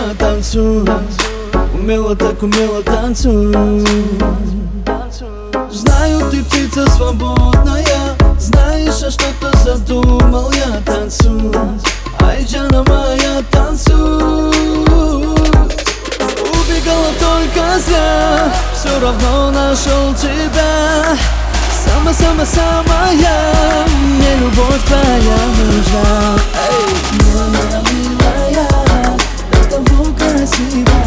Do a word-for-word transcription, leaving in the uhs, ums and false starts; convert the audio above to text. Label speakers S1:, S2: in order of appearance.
S1: танцуй, умело так умело танцуй. Знаю, ты птица свободная, знаешь, а что-то задумал я. Танцуй, айджана моя, танцуй. Убегала только зря, все равно нашел тебя. Самая-самая-самая, мне любовь твоя нужна. Эй, моя милая, как того красиво.